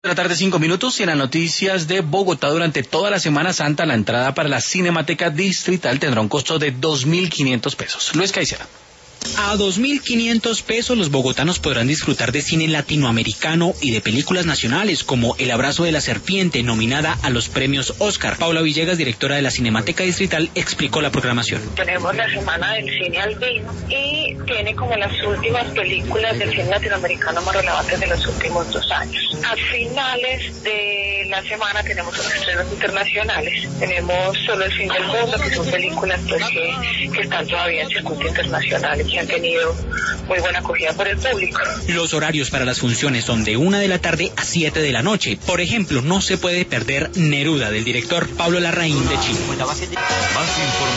De la tarde, 5 minutos, y en las noticias de Bogotá, durante toda la Semana Santa, la entrada para la Cinemateca Distrital tendrá un costo de 2.500 pesos. Luis Caicedo. A 2.500 pesos los bogotanos podrán disfrutar de cine latinoamericano y de películas nacionales como El abrazo de la serpiente, nominada a los premios Oscar. Paula Villegas, directora de la Cinemateca Distrital, explicó la programación. Tenemos la Semana del Cine Albino y tiene como las últimas películas del cine latinoamericano más relevantes de los últimos 2 años. A finales de la semana tenemos unos estrenos internacionales. Tenemos Solo el fin del mundo, que son películas pues, que están todavía en circuito internacional y que han tenido muy buena acogida por el público. Los horarios para las funciones son de 1 de la tarde a 7 de la noche. Por ejemplo, no se puede perder Neruda, del director Pablo Larraín de Chile.